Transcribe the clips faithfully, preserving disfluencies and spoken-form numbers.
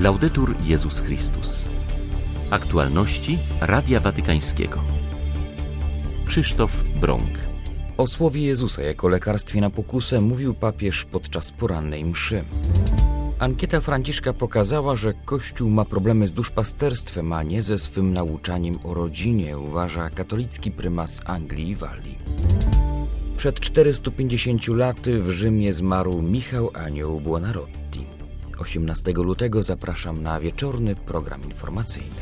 Laudetur Jezus Chrystus. Aktualności Radia Watykańskiego. Krzysztof Brąk. O słowie Jezusa jako lekarstwie na pokusę mówił papież podczas porannej mszy. Ankieta Franciszka pokazała, że Kościół ma problemy z duszpasterstwem, a nie ze swym nauczaniem o rodzinie, uważa katolicki prymas Anglii i Walii. Przed czterystu pięćdziesięciu laty w Rzymie zmarł Michał Anioł Buonarroti. osiemnastego lutego zapraszam na wieczorny program informacyjny.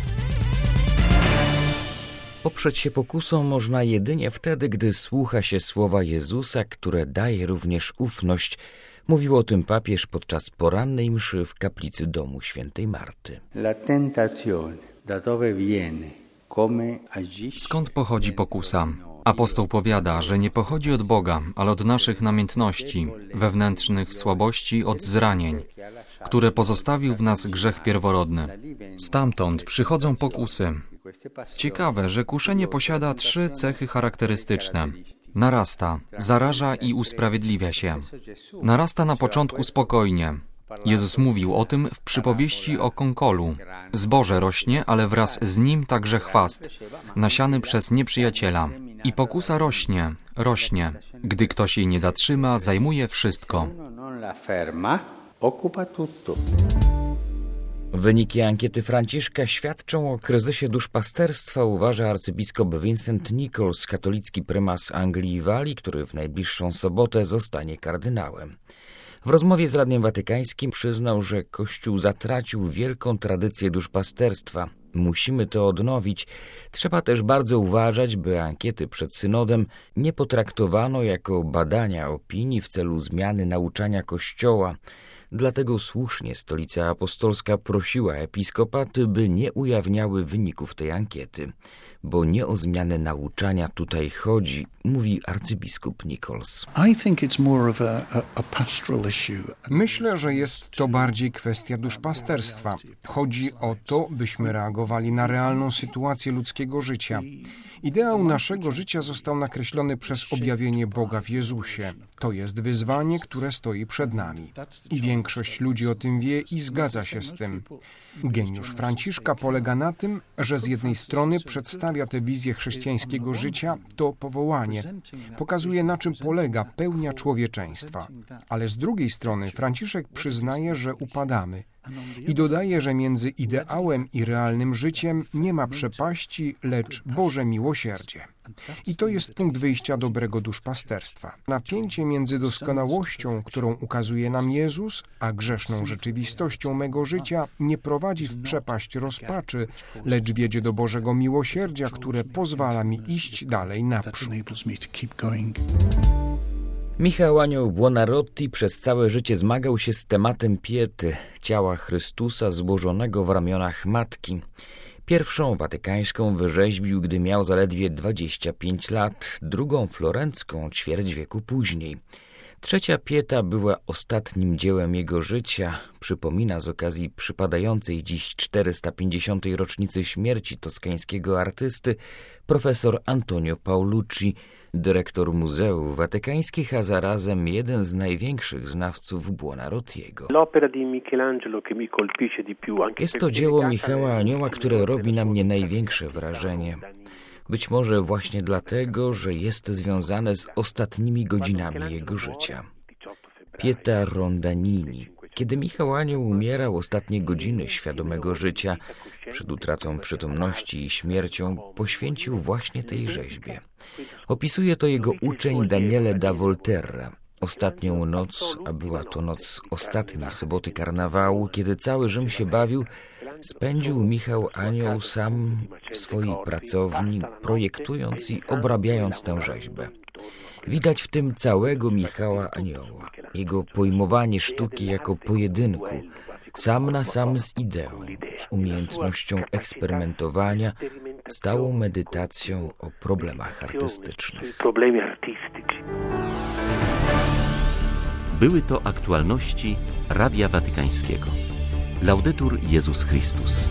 Oprzeć się pokusom można jedynie wtedy, gdy słucha się słowa Jezusa, które daje również ufność. Mówił o tym papież podczas porannej mszy w kaplicy domu świętej Marty. Skąd pochodzi pokusa? Apostoł powiada, że nie pochodzi od Boga, ale od naszych namiętności, wewnętrznych słabości, od zranień, które pozostawił w nas grzech pierworodny. Stamtąd przychodzą pokusy. Ciekawe, że kuszenie posiada trzy cechy charakterystyczne. Narasta, zaraża i usprawiedliwia się. Narasta na początku spokojnie. Jezus mówił o tym w przypowieści o konkolu. Zboże rośnie, ale wraz z nim także chwast, nasiany przez nieprzyjaciela. I pokusa rośnie, rośnie. Gdy ktoś jej nie zatrzyma, zajmuje wszystko. Wyniki ankiety Franciszka świadczą o kryzysie duszpasterstwa, uważa arcybiskup Vincent Nichols, katolicki prymas Anglii i Walii, który w najbliższą sobotę zostanie kardynałem. W rozmowie z Radiem Watykańskim przyznał, że Kościół zatracił wielką tradycję duszpasterstwa. Musimy to odnowić. Trzeba też bardzo uważać, by ankiety przed synodem nie potraktowano jako badania opinii w celu zmiany nauczania Kościoła. Dlatego słusznie Stolica Apostolska prosiła episkopaty, by nie ujawniały wyników tej ankiety. Bo nie o zmianę nauczania tutaj chodzi, mówi arcybiskup Nichols. Myślę, że jest to bardziej kwestia duszpasterstwa. Chodzi o to, byśmy reagowali na realną sytuację ludzkiego życia. Ideał naszego życia został nakreślony przez objawienie Boga w Jezusie. To jest wyzwanie, które stoi przed nami. I większość ludzi o tym wie i zgadza się z tym. Geniusz Franciszka polega na tym, że z jednej strony przedstawia tę wizję chrześcijańskiego życia, to powołanie, pokazuje, na czym polega pełnia człowieczeństwa. Ale z drugiej strony Franciszek przyznaje, że upadamy. I dodaje, że między ideałem i realnym życiem nie ma przepaści, lecz Boże miłosierdzie. I to jest punkt wyjścia dobrego duszpasterstwa. Napięcie między doskonałością, którą ukazuje nam Jezus, a grzeszną rzeczywistością mego życia nie prowadzi w przepaść rozpaczy, lecz wiedzie do Bożego miłosierdzia, które pozwala mi iść dalej naprzód. Michał Anioł Buonarroti przez całe życie zmagał się z tematem piety, ciała Chrystusa złożonego w ramionach Matki. Pierwszą watykańską wyrzeźbił, gdy miał zaledwie dwadzieścia pięć lat, drugą florencką ćwierć wieku później. Trzecia pieta była ostatnim dziełem jego życia, przypomina z okazji przypadającej dziś czterysta pięćdziesiątej rocznicy śmierci toskańskiego artysty profesor Antonio Paolucci, dyrektor Muzeów Watykańskich, a zarazem jeden z największych znawców Buonarrotiego. Jest to dzieło Michała Anioła, które robi na mnie największe wrażenie. Być może właśnie dlatego, że jest związane z ostatnimi godzinami jego życia. Pieta Rondanini. Kiedy Michał Anioł umierał, ostatnie godziny świadomego życia, przed utratą przytomności i śmiercią, poświęcił właśnie tej rzeźbie. Opisuje to jego uczeń Daniele da Volterra. Ostatnią noc, a była to noc ostatniej soboty karnawału, kiedy cały Rzym się bawił, spędził Michał Anioł sam w swojej pracowni, projektując i obrabiając tę rzeźbę. Widać w tym całego Michała Anioła, jego pojmowanie sztuki jako pojedynku, sam na sam z ideą, z umiejętnością eksperymentowania, stałą medytacją o problemach artystycznych. Były to aktualności Radia Watykańskiego. Laudetur Jezus Chrystus.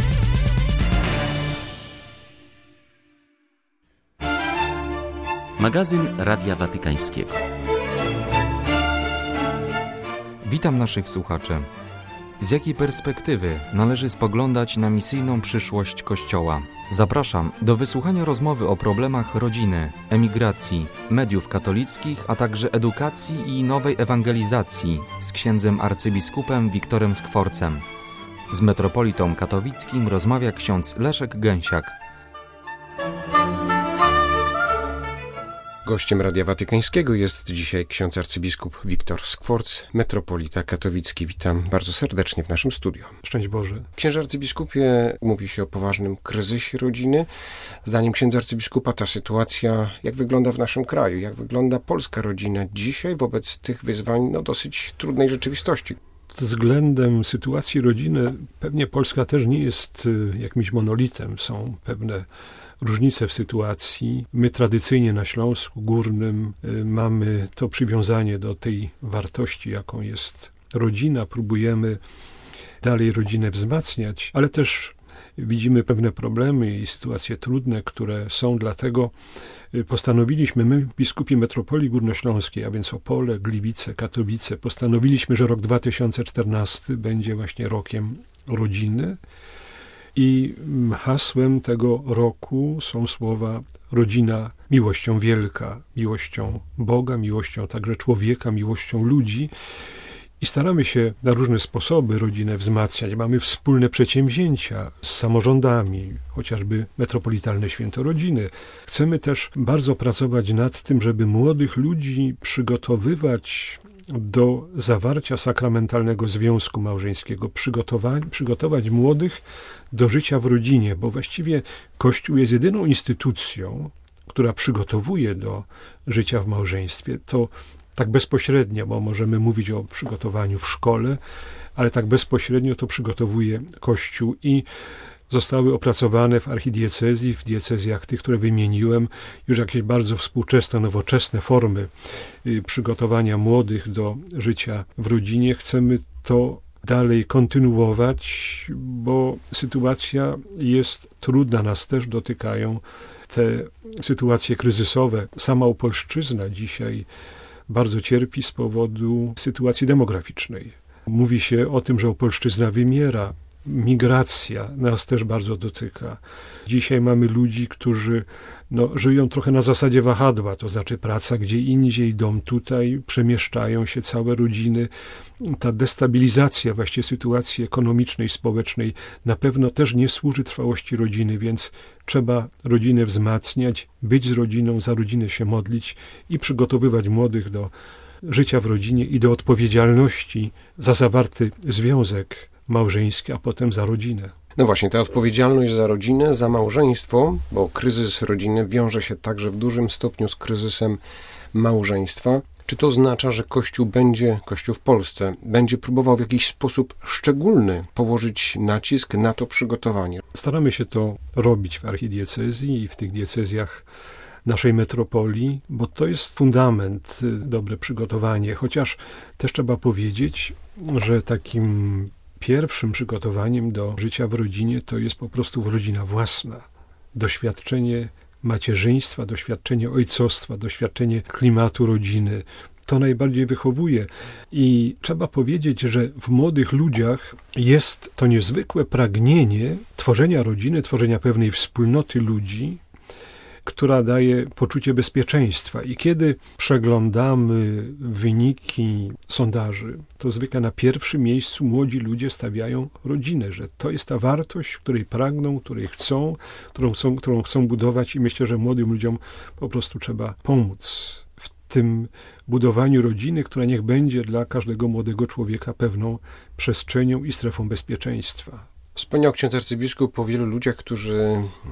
Magazyn Radia Watykańskiego. Witam naszych słuchaczy. Z jakiej perspektywy należy spoglądać na misyjną przyszłość Kościoła? Zapraszam do wysłuchania rozmowy o problemach rodziny, emigracji, mediów katolickich, a także edukacji i nowej ewangelizacji z księdzem arcybiskupem Wiktorem Skworcem. Z metropolitą katowickim rozmawia ksiądz Leszek Gęsiak. Gościem Radia Watykańskiego jest dzisiaj ksiądz arcybiskup Wiktor Skworc, metropolita katowicki. Witam bardzo serdecznie w naszym studiu. Szczęść Boże. Księże arcybiskupie, mówi się o poważnym kryzysie rodziny. Zdaniem księdza arcybiskupa ta sytuacja, jak wygląda w naszym kraju, jak wygląda polska rodzina dzisiaj wobec tych wyzwań, no dosyć trudnej rzeczywistości. Względem sytuacji rodziny pewnie Polska też nie jest jakimś monolitem. Są pewne różnice w sytuacji. My tradycyjnie na Śląsku Górnym mamy to przywiązanie do tej wartości, jaką jest rodzina. Próbujemy dalej rodzinę wzmacniać, ale też widzimy pewne problemy i sytuacje trudne, które są, dlatego postanowiliśmy, my, biskupi metropolii górnośląskiej, a więc Opole, Gliwice, Katowice, postanowiliśmy, że rok dwa tysiące czternasty będzie właśnie rokiem rodziny. I hasłem tego roku są słowa rodzina miłością wielka, miłością Boga, miłością także człowieka, miłością ludzi. I staramy się na różne sposoby rodzinę wzmacniać. Mamy wspólne przedsięwzięcia z samorządami, chociażby Metropolitalne Święto Rodziny. Chcemy też bardzo pracować nad tym, żeby młodych ludzi przygotowywać do zawarcia sakramentalnego związku małżeńskiego, przygotować, przygotować młodych do życia w rodzinie, bo właściwie Kościół jest jedyną instytucją, która przygotowuje do życia w małżeństwie. To tak bezpośrednio, bo możemy mówić o przygotowaniu w szkole, ale tak bezpośrednio to przygotowuje Kościół i zostały opracowane w archidiecezji, w diecezjach tych, które wymieniłem, już jakieś bardzo współczesne, nowoczesne formy przygotowania młodych do życia w rodzinie. Chcemy to dalej kontynuować, bo sytuacja jest trudna, nas też dotykają te sytuacje kryzysowe. Sama Opolszczyzna dzisiaj bardzo cierpi z powodu sytuacji demograficznej. Mówi się o tym, że Opolszczyzna wymiera. Migracja nas też bardzo dotyka. Dzisiaj mamy ludzi, którzy no, żyją trochę na zasadzie wahadła, to znaczy praca gdzie indziej, dom tutaj, przemieszczają się całe rodziny. Ta destabilizacja właściwie sytuacji ekonomicznej, społecznej na pewno też nie służy trwałości rodziny, więc trzeba rodzinę wzmacniać, być z rodziną, za rodzinę się modlić i przygotowywać młodych do życia w rodzinie i do odpowiedzialności za zawarty związek małżeński, a potem za rodzinę. No właśnie, ta odpowiedzialność za rodzinę, za małżeństwo, bo kryzys rodziny wiąże się także w dużym stopniu z kryzysem małżeństwa. Czy to oznacza, że Kościół będzie, Kościół w Polsce, będzie próbował w jakiś sposób szczególny położyć nacisk na to przygotowanie? Staramy się to robić w archidiecezji i w tych diecezjach naszej metropolii, bo to jest fundament, dobre przygotowanie, chociaż też trzeba powiedzieć, że takim pierwszym przygotowaniem do życia w rodzinie to jest po prostu rodzina własna. Doświadczenie macierzyństwa, doświadczenie ojcostwa, doświadczenie klimatu rodziny. To najbardziej wychowuje. I trzeba powiedzieć, że w młodych ludziach jest to niezwykłe pragnienie tworzenia rodziny, tworzenia pewnej wspólnoty ludzi, która daje poczucie bezpieczeństwa. I kiedy przeglądamy wyniki sondaży, to zwykle na pierwszym miejscu młodzi ludzie stawiają rodzinę, że to jest ta wartość, której pragną, której chcą, którą chcą, którą chcą budować i myślę, że młodym ludziom po prostu trzeba pomóc w tym budowaniu rodziny, która niech będzie dla każdego młodego człowieka pewną przestrzenią i strefą bezpieczeństwa. Wspomniał ksiądz arcybiskup o wielu ludziach, którzy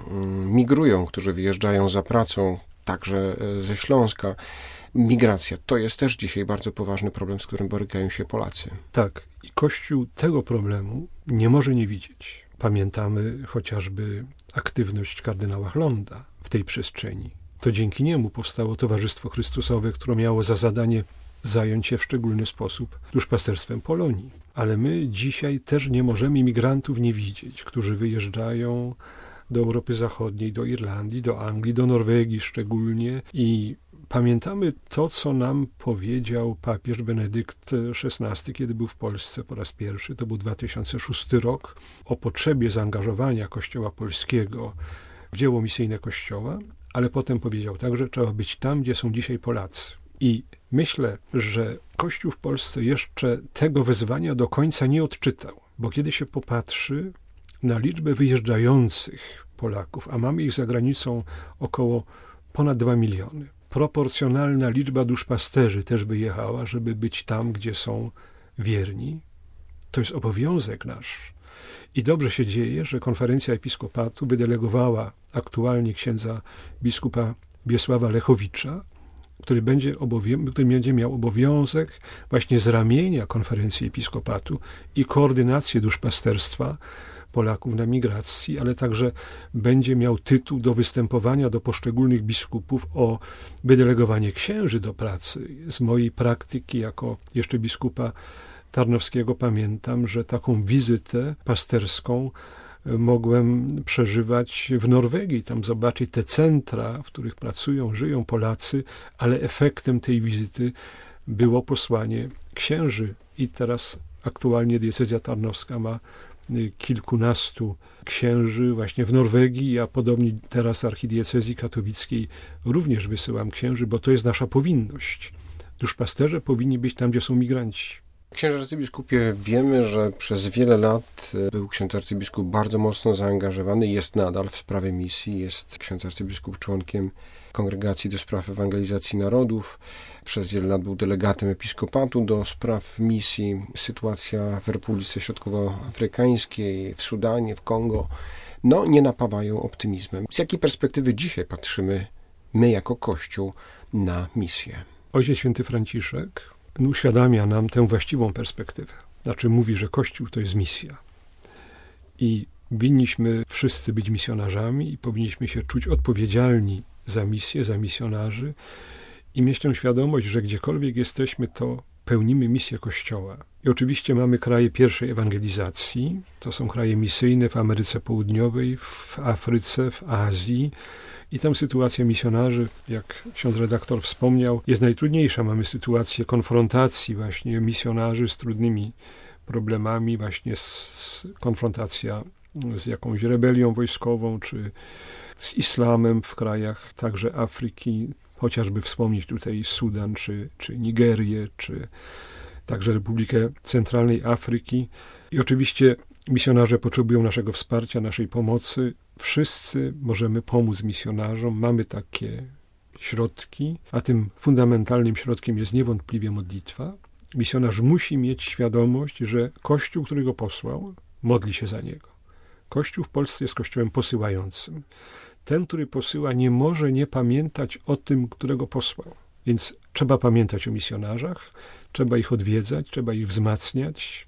migrują, którzy wyjeżdżają za pracą, także ze Śląska. Migracja to jest też dzisiaj bardzo poważny problem, z którym borykają się Polacy. Tak, i Kościół tego problemu nie może nie widzieć. Pamiętamy chociażby aktywność kardynała Chlonda w tej przestrzeni. To dzięki niemu powstało Towarzystwo Chrystusowe, które miało za zadanie zająć się w szczególny sposób duszpasterstwem Polonii. Ale my dzisiaj też nie możemy imigrantów nie widzieć, którzy wyjeżdżają do Europy Zachodniej, do Irlandii, do Anglii, do Norwegii szczególnie i Pamiętamy to, co nam powiedział papież Benedykt szesnasty, kiedy był w Polsce po raz pierwszy, to był dwa tysiące szósty rok, o potrzebie zaangażowania Kościoła polskiego w dzieło misyjne Kościoła, ale potem powiedział także, że trzeba być tam, gdzie są dzisiaj Polacy. I myślę, że Kościół w Polsce jeszcze tego wezwania do końca nie odczytał, bo kiedy się popatrzy na liczbę wyjeżdżających Polaków, a mamy ich za granicą około ponad dwa miliony, proporcjonalna liczba duszpasterzy też wyjechała, żeby być tam, gdzie są wierni. To jest obowiązek nasz. I dobrze się dzieje, że konferencja episkopatu wydelegowała aktualnie księdza biskupa Wiesława Lechowicza, który będzie, obowią- który będzie miał obowiązek właśnie z ramienia konferencji episkopatu i koordynację duszpasterstwa Polaków na migracji, ale także będzie miał tytuł do występowania do poszczególnych biskupów o wydelegowanie księży do pracy. Z mojej praktyki jako jeszcze biskupa tarnowskiego pamiętam, że taką wizytę pasterską mogłem przeżywać w Norwegii, tam zobaczyć te centra, w których pracują, żyją Polacy, ale efektem tej wizyty było posłanie księży. I teraz aktualnie diecezja tarnowska ma kilkunastu księży właśnie w Norwegii, a podobnie teraz archidiecezji katowickiej również wysyłam księży, bo to jest nasza powinność. Duszpasterze powinni być tam, gdzie są migranci. Księże arcybiskupie, wiemy, że przez wiele lat był ksiądz arcybiskup bardzo mocno zaangażowany, jest nadal w sprawie misji, jest ksiądz arcybiskup członkiem Kongregacji do Spraw Ewangelizacji Narodów, przez wiele lat był delegatem episkopatu do spraw misji. Sytuacja w Republice Środkowoafrykańskiej, w Sudanie, w Kongo, no nie napawają optymizmem. Z jakiej perspektywy dzisiaj patrzymy my jako Kościół na misję? Ojciec Święty Franciszek uświadamia nam tę właściwą perspektywę. Znaczy mówi, że Kościół to jest misja. I winniśmy wszyscy być misjonarzami i powinniśmy się czuć odpowiedzialni za misję, za misjonarzy i mieć tę świadomość, że gdziekolwiek jesteśmy, to pełnimy misję Kościoła. I oczywiście mamy kraje pierwszej ewangelizacji, to są kraje misyjne w Ameryce Południowej, w Afryce, w Azji. I tam sytuacja misjonarzy, jak ksiądz redaktor wspomniał, jest najtrudniejsza. Mamy sytuację konfrontacji właśnie misjonarzy z trudnymi problemami, właśnie z, konfrontacja z jakąś rebelią wojskową, czy z islamem w krajach także Afryki, chociażby wspomnieć tutaj Sudan, czy, czy Nigerię, czy także Republikę Centralnej Afryki. I oczywiście misjonarze potrzebują naszego wsparcia, naszej pomocy. Wszyscy możemy pomóc misjonarzom, mamy takie środki, a tym fundamentalnym środkiem jest niewątpliwie modlitwa. Misjonarz musi mieć świadomość, że Kościół, który go posłał, modli się za niego. Kościół w Polsce jest kościołem posyłającym. Ten, który posyła, nie może nie pamiętać o tym, którego posłał. Więc trzeba pamiętać o misjonarzach, trzeba ich odwiedzać, trzeba ich wzmacniać,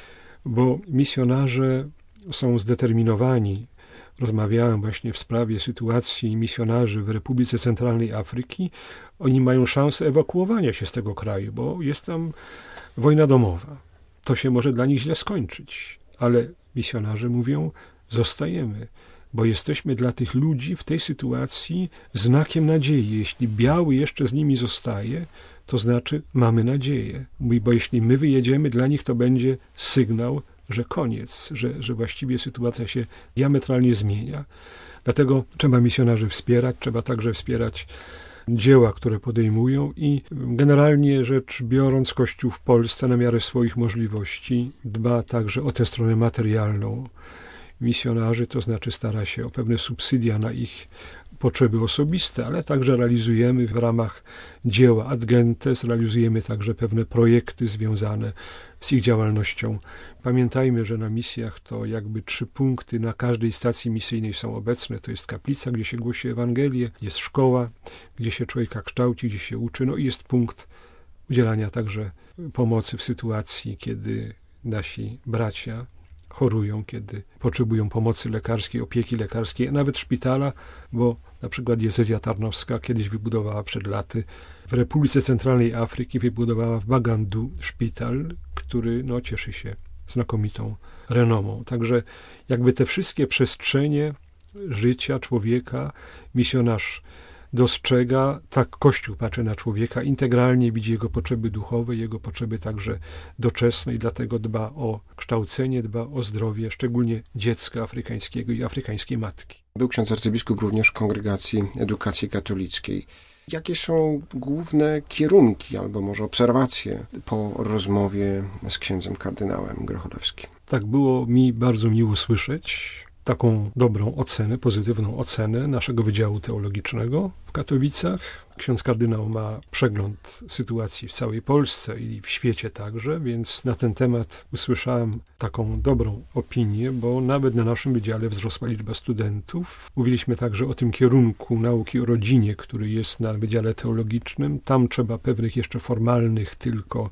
bo misjonarze są zdeterminowani. Rozmawiałem właśnie w sprawie sytuacji misjonarzy w Republice Centralnej Afryki. Oni mają szansę ewakuowania się z tego kraju, bo jest tam wojna domowa. To się może dla nich źle skończyć, ale misjonarze mówią, zostajemy, bo jesteśmy dla tych ludzi w tej sytuacji znakiem nadziei. Jeśli biały jeszcze z nimi zostaje, to znaczy mamy nadzieję. Mówi, bo jeśli my wyjedziemy, dla nich to będzie sygnał, że koniec, że, że właściwie sytuacja się diametralnie zmienia. Dlatego trzeba misjonarzy wspierać, trzeba także wspierać dzieła, które podejmują i generalnie rzecz biorąc, Kościół w Polsce na miarę swoich możliwości dba także o tę stronę materialną misjonarzy, to znaczy stara się o pewne subsydia na ich potrzeby osobiste, ale także realizujemy w ramach dzieła Ad Gentes, realizujemy także pewne projekty związane z ich działalnością. Pamiętajmy, że na misjach to jakby trzy punkty na każdej stacji misyjnej są obecne. To jest kaplica, gdzie się głosi Ewangelię, jest szkoła, gdzie się człowieka kształci, gdzie się uczy, no i jest punkt udzielania także pomocy w sytuacji, kiedy nasi bracia chorują, kiedy potrzebują pomocy lekarskiej, opieki lekarskiej, a nawet szpitala, bo na przykład diecezja tarnowska kiedyś wybudowała przed laty w Republice Centralnej Afryki, wybudowała w Bagandu szpital, który no, cieszy się znakomitą renomą. Także jakby te wszystkie przestrzenie życia człowieka misjonarz dostrzega, tak Kościół patrzy na człowieka, integralnie widzi jego potrzeby duchowe, jego potrzeby także doczesne i dlatego dba o kształcenie, dba o zdrowie, szczególnie dziecka afrykańskiego i afrykańskiej matki. Był ksiądz arcybiskup również w Kongregacji Edukacji Katolickiej. Jakie są główne kierunki albo może obserwacje po rozmowie z księdzem kardynałem Grocholewskim? Tak, było mi bardzo miło słyszeć taką dobrą ocenę, pozytywną ocenę naszego Wydziału Teologicznego w Katowicach. Ksiądz kardynał ma przegląd sytuacji w całej Polsce i w świecie także, więc na ten temat usłyszałem taką dobrą opinię, bo nawet na naszym wydziale wzrosła liczba studentów. Mówiliśmy także o tym kierunku nauki o rodzinie, który jest na Wydziale Teologicznym. Tam trzeba pewnych jeszcze formalnych tylko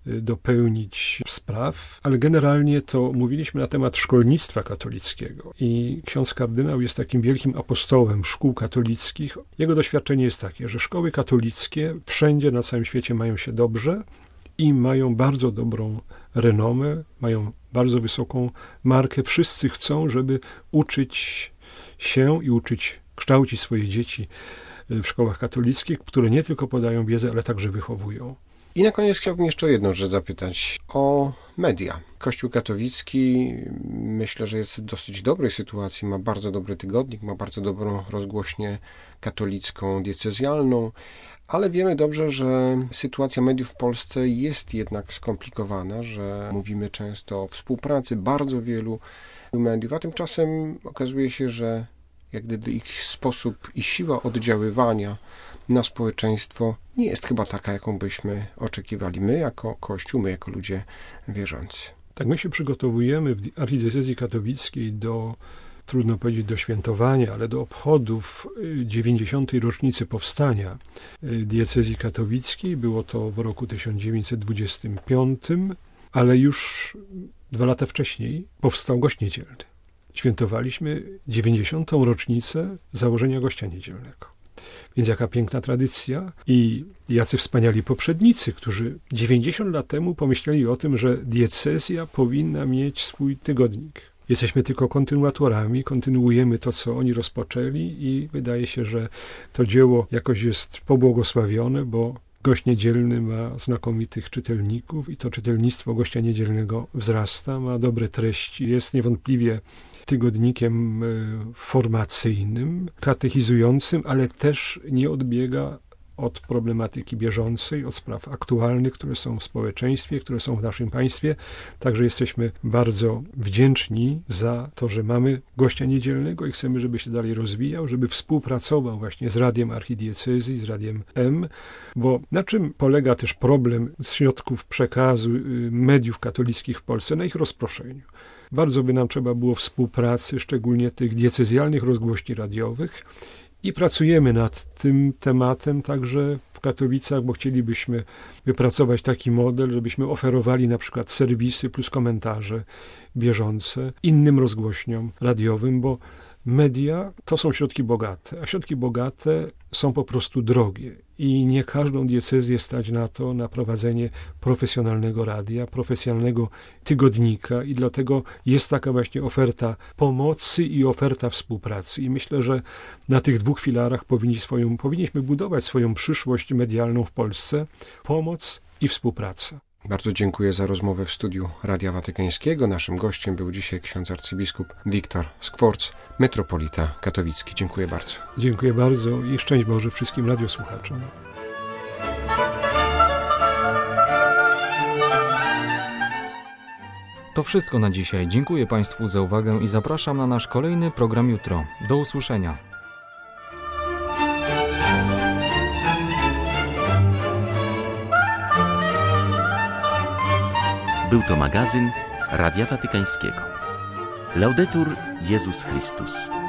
dopełnić spraw, ale generalnie to mówiliśmy na temat szkolnictwa katolickiego i ksiądz kardynał jest takim wielkim apostołem szkół katolickich. Jego doświadczenie jest takie, że szkoły katolickie wszędzie na całym świecie mają się dobrze i mają bardzo dobrą renomę, mają bardzo wysoką markę. Wszyscy chcą, żeby uczyć się i uczyć, kształcić swoje dzieci w szkołach katolickich, które nie tylko podają wiedzę, ale także wychowują. I na koniec chciałbym jeszcze o jedną rzecz zapytać, o media. Kościół katolicki myślę, że jest w dosyć dobrej sytuacji, ma bardzo dobry tygodnik, ma bardzo dobrą rozgłośnię katolicką, diecezjalną, ale wiemy dobrze, że sytuacja mediów w Polsce jest jednak skomplikowana, że mówimy często o współpracy bardzo wielu mediów, a tymczasem okazuje się, że jak gdyby ich sposób i siła oddziaływania na społeczeństwo nie jest chyba taka, jaką byśmy oczekiwali my jako Kościół, my jako ludzie wierzący. Tak, my się przygotowujemy w archidiecezji katowickiej do, trudno powiedzieć do świętowania, ale do obchodów dziewięćdziesiątej rocznicy powstania diecezji katowickiej. Było to w roku tysiąc dziewięćset dwudziestym piątym, ale już dwa lata wcześniej powstał gość niedzielny. Świętowaliśmy dziewięćdziesiątą rocznicę założenia gościa niedzielnego. Więc jaka piękna tradycja i jacy wspaniali poprzednicy, którzy dziewięćdziesiąt lat temu pomyśleli o tym, że diecezja powinna mieć swój tygodnik. Jesteśmy tylko kontynuatorami, kontynuujemy to, co oni rozpoczęli i wydaje się, że to dzieło jakoś jest pobłogosławione, bo gość niedzielny ma znakomitych czytelników i to czytelnictwo gościa niedzielnego wzrasta, ma dobre treści, jest niewątpliwie tygodnikiem formacyjnym, katechizującym, ale też nie odbiega od problematyki bieżącej, od spraw aktualnych, które są w społeczeństwie, które są w naszym państwie. Także jesteśmy bardzo wdzięczni za to, że mamy gościa niedzielnego i chcemy, żeby się dalej rozwijał, żeby współpracował właśnie z Radiem Archidiecezji, z Radiem M, bo na czym polega też problem środków przekazu mediów katolickich w Polsce? Na ich rozproszeniu. Bardzo by nam trzeba było współpracy, szczególnie tych diecezjalnych rozgłośni radiowych i pracujemy nad tym tematem także w Katowicach, bo chcielibyśmy wypracować taki model, żebyśmy oferowali na przykład serwisy plus komentarze bieżące innym rozgłośniom radiowym, bo media to są środki bogate, a środki bogate są po prostu drogie i nie każdą diecezję stać na to, na prowadzenie profesjonalnego radia, profesjonalnego tygodnika i dlatego jest taka właśnie oferta pomocy i oferta współpracy. I myślę, że na tych dwóch filarach powinni swoją, powinniśmy budować swoją przyszłość medialną w Polsce. Pomoc i współpraca. Bardzo dziękuję za rozmowę w studiu Radia Watykańskiego. Naszym gościem był dzisiaj ksiądz arcybiskup Wiktor Skworc, metropolita katowicki. Dziękuję bardzo. Dziękuję bardzo i szczęść Boże wszystkim radiosłuchaczom. To wszystko na dzisiaj. Dziękuję Państwu za uwagę i zapraszam na nasz kolejny program jutro. Do usłyszenia. Był to magazyn Radia Watykańskiego. Laudetur Jezus Chrystus.